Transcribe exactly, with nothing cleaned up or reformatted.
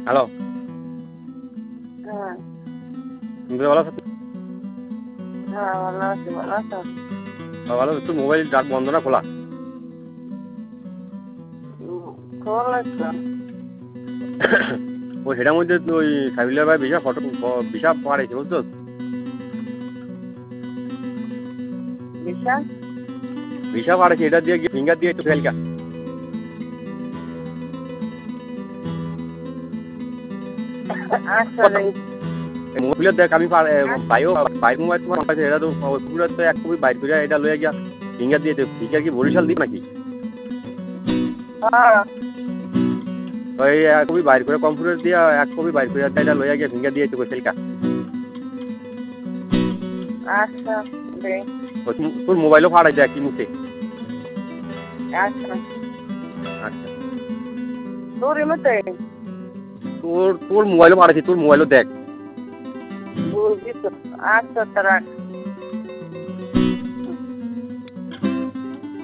Hello. হ্যাঁ। তুমি ভালো আছো? হ্যাঁ, ভালো আছি। ভালো আছো? হ্যাঁ, ভালো। একটু মোবাইল ডাক বন্ধ না খোলা? উম খোলা তো। ওই সেটার মধ্যে ওই সাইবুল্লাহ ভাই বিশাল ফটো বিশাল পাড়াইছে বুঝছো? বিশা? বিশাল পাড়াইছে, এটা দিয়ে গিয়ে ফিঙ্গার দিয়ে একটু ফেলকা। আচ্ছা রে। মোবাইল দেখ আমি বাইও বাইক মোবাইল তোমার আছে, এটা তো পুরো তো এক কপি বাইর করে এটা লয়ে গিয়া ফিঙ্গার দিয়ে দে। ফিঙ্গার কি বরিশাল দ্বীপ নাকি? হ্যাঁ। ওই এক কপি বাইর করে কম্পিউটার দিয়া এক কপি বাইর করে এটা লয়ে গিয়া ফিঙ্গার দিয়ে একটু ফেলকা। আচ্ছা রে। তোর মোবাইলও ফাড়াই দেয় কি মুখে। আচ্ছা। আচ্ছা। তোর মতে? তোর তোর মোবাইলও ফাড়াইছি, তোর মোবাইলও দেখ। বুঝছি তো। আচ্ছা, রাখ।